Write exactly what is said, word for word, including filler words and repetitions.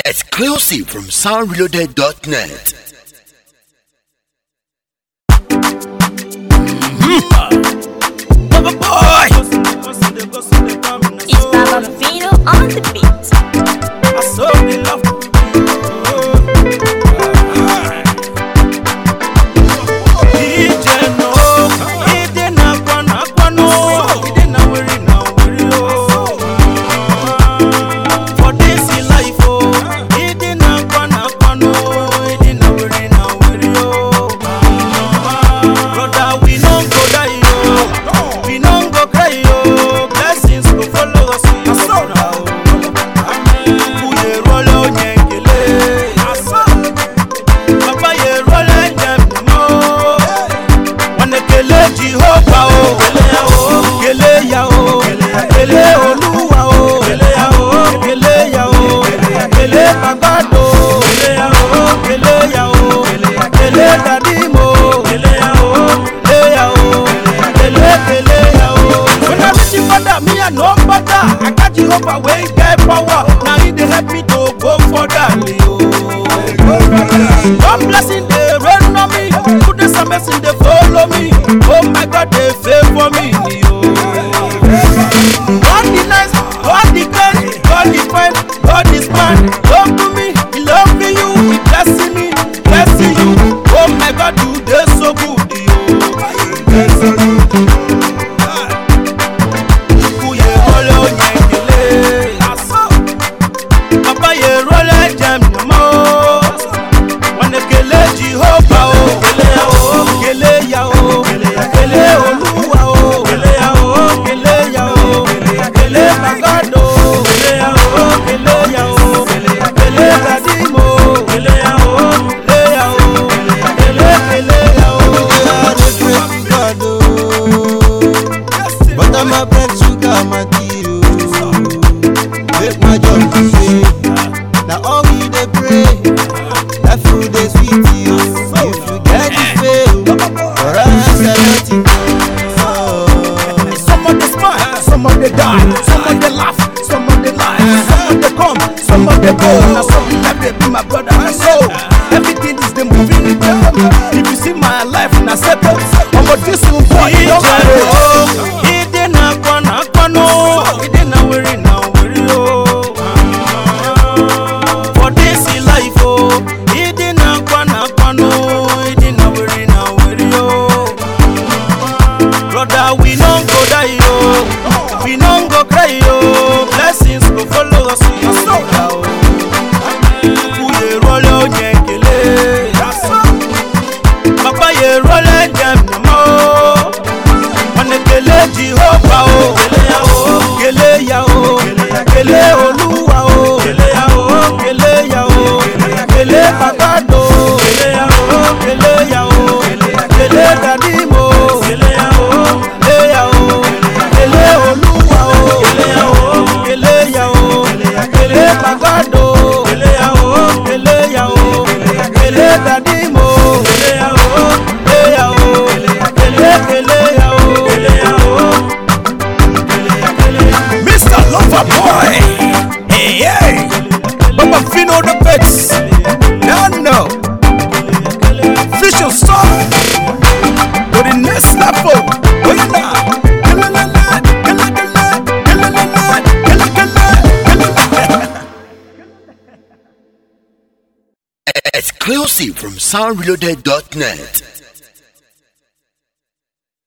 Exclusive from sound reloaded dot net. Baba boy, It's Baba Vino on the beat. I saw the love. D J no, he did not wanna no, he did not worry now, worry oh. For this life oh, he did not wanna no, he did not worry now, worry oh. Brother, we don't go die oh, we don't go cry oh, blessings go follow us. I saw now. Uye rolo nyekele, Papa ye rolo nyemo. Wanekele Jehovah o, kele ya o, kele Oluwa o, kele ya o, kele Pagado, kele ya o, kele Daddy mo, kele ya o, kele kele ya o. When I reach the border, me I no bother. I got Jehovah wey get power. Now he dey help me to go further. One blessing dey rain on me, goodness and mercy dey follow me. Oh my God, dey favor me. God the nice, God the kind, God the fine, God is man. Love to me, he love me you, he blessing me, blessing you. Oh my God, you dey so good. Uye rolo nyekele, Papa ye rolo nyemo. Wanekele Jehovah o, kele ya o, kele Oluwa o, kele ya o, kele Pagado, kele ya o, kele Daddy mo, kele ya o, kele ya o, kele ya o. But I'm a bread sugar, my dear. Make my job easy. Now all we dey pray, that food is sweet you. If you get it fail, for us I let it go. Some of they smile, some of they die, some of they laugh, some of they lie, some of they come, some of they go. Now some of them they be my brother and soul. Everything is the moving it down. If you see my life, now settle. I'm a distant boy, you don't worry. He did not wanna no, he did not worry now, worry oh. For this life oh, he did not wanna no, he did not worry now, worry oh. Brother, we don't go die oh, we don't go cry oh, blessings go follow us. Uye rolo nyekele, Papa ye rolo nyemo. Wanekele Jehovah o, kele ya o, kele Oluwa o, kele ya o, kele Pagado, kele ya o, kele Daddy mo, kele ya o, kele Oluwa o, kele ya o, kele Pagado, kele ya o, kele Daddy mo, kele ya o, kele kele ya o, kele ya o. Mister Lover Boy, hey hey, Baba Vino the Bex, no no, Fisher Song, to the next level, oh yeah. Exclusive from sound reloaded dot net.